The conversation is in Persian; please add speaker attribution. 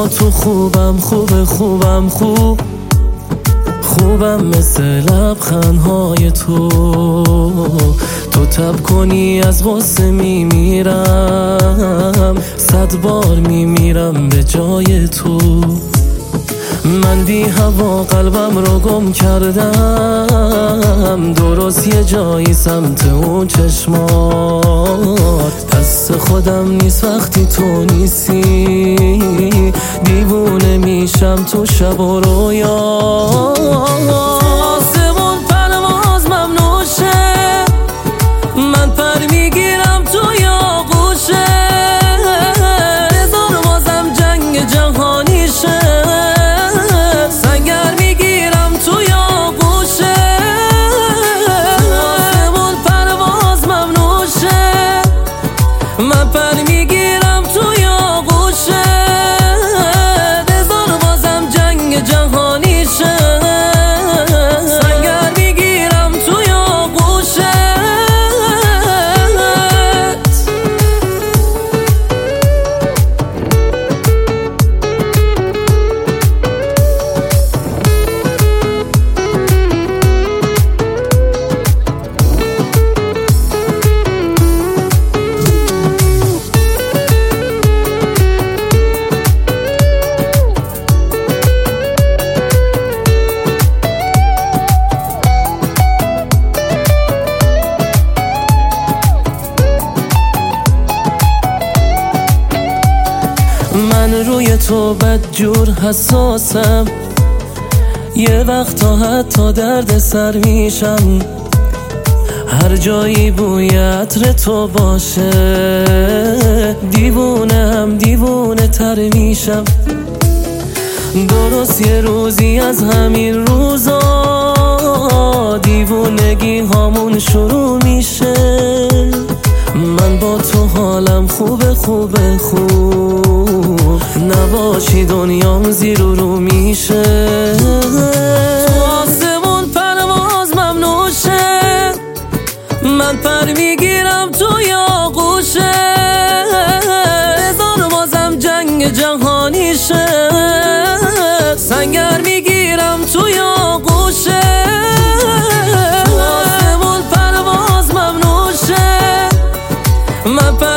Speaker 1: با تو خوبم خوبم مثل لبخندهای تو تب کنی از غصه میمیرم 100 بار میمیرم به جای تو من بی هوا قلبم رو گم کردم درست یه جایی سمت اون چشمات دست خودم نیست وقتی تو نیستی دیوونه میشم تو شب و رویا آسمون پرواز ممنوشه من پر میگیرم تو یاغوشه بذار بازم جنگ جهانیشه سنگر میگیرم تو یاغوشه آسمون پرواز ممنوشه من پر میگیرم تو یاغوشه بذار بازم جنگ جهانیشه سنگر میگیرم تو یاغوشه من روی تو بدجور حساسم یه وقتا حتی درد سر میشم هر جایی بوی عطر تو باشه دیوونه تر میشم درست یه روزی از همین روزا دیوونگی هامون شروع میشه من با تو حالم خوب نباشی دنیام زیر و رو میشه تو آسمون پرواز ممنوشه من پر میگیرم تو یاغوشه بذار بازم جنگ جهانیشه سنگر میگیرم تو یاغوشه تو آسمون پرواز ممنوشه من